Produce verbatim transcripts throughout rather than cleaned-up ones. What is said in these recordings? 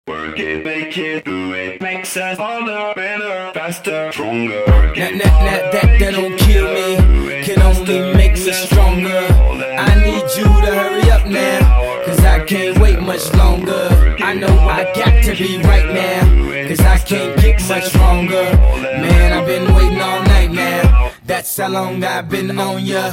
Work it, make it, do it, makes us harder, better, faster, stronger. That, that, that, that, that don't kill me, can only make me stronger. I need you to hurry up now, cause I can't wait much longer. I know I got to be right now, cause I can't get much stronger. Man, I've been waiting all night now, that's how long I've been on ya.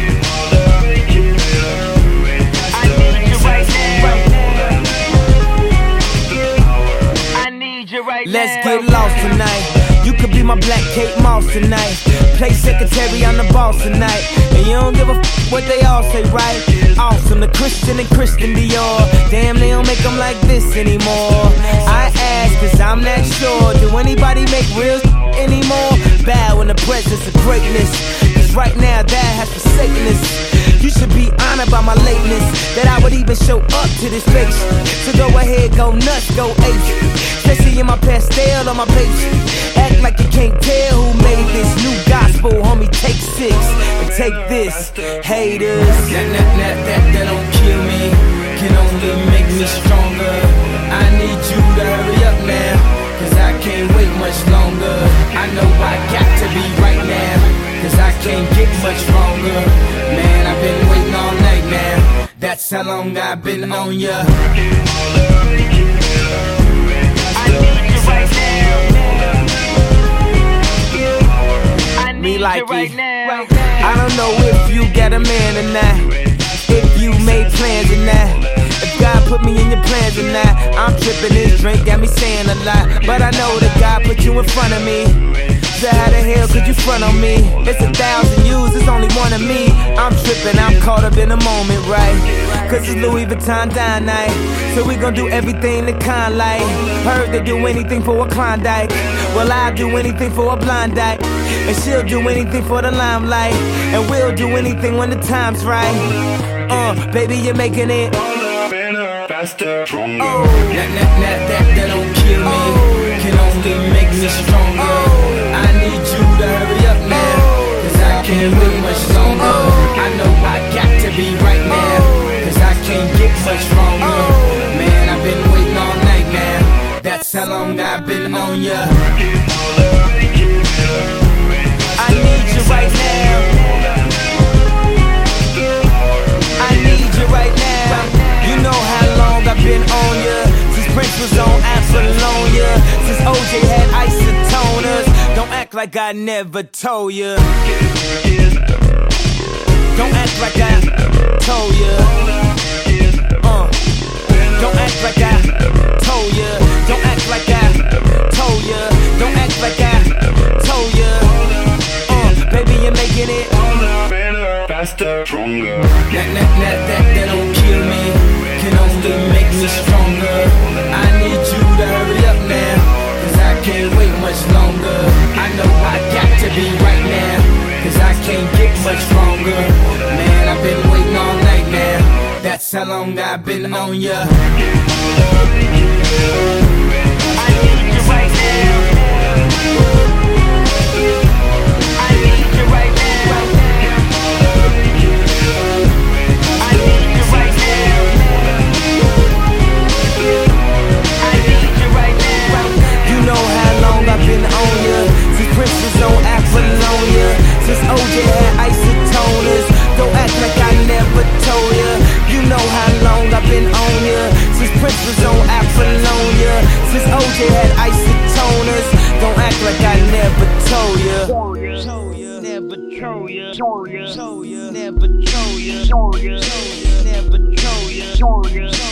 Let's get lost tonight. You could be my black Kate Moss tonight. Play secretary, I'm the boss tonight. And you don't give a f what they all say, right? Awesome, the Christian and Christian Dior. Damn, they don't make them like this anymore. I ask, cause I'm not sure. Do anybody make real anymore? Bow in the presence of greatness, cause right now that has forsaken us. You should be honored by my lateness, that I would even show up to this place. So go ahead, go nuts, go ape. Especially in my pastel on my page. Act like you can't tell who made this new gospel, homie. Take six and take this, haters. That, that, that, that, that don't kill me, can only make me stronger. I need you to hurry up now, cause I can't wait much longer. I know I got to be right now, cause I can't get much stronger. Man, I've been waiting all night now, that's how long I've been on ya. Me like it. I don't know if you got a man or not, if you made plans or not, if God put me in your plans or not. I'm tripping, this drink got me saying a lot, but I know that God put you in front of me. So how the hell could you front on me? It's a thousand yous, it's only one of me. I'm tripping, I'm caught up in the moment, right? Cause it's Louis Vuitton dine night, so we gon' do everything the kind like. Heard they do anything for a Klondike, well I'll do anything for a blind dyke. And she'll do anything for the limelight, and we'll do anything when the time's right. Uh, baby, you're making it Better, faster, stronger. Oh, that, that, that, that, that don't kill me, oh, can only make me stronger. Oh, I need you to hurry up now, cause I can't wait much longer. Oh, I know I got to be right now, cause I can't get much stronger. Oh, man, I've been waiting all night now, that's how long I've been on ya. I need you right now, I need you right now. You know how long I've been on ya, since Prince was on Apollonia, since O J had isotoners. Don't act like I never told ya, don't act like I told ya. uh, Don't act like I told ya, don't act like I told ya, don't act like I told ya. Baby, you're making it better, faster, stronger. That, that, that, that, that don't kill me, can only make me stronger. I need you to hurry up now, cause I can't wait much longer. I know I got to be right now, cause I can't get much stronger. Man, I've been waiting all night now, that's how long I've been on ya. I need you right now, I've been on ya, since Prince was on Apollonia, since O J had isotoners. Don't act like I never told ya. You know how long I've been on ya, since Prince was on Apollonia, since O J had isotoners. Don't act like I never told ya. Never told ya, never told ya, never told ya, never told ya.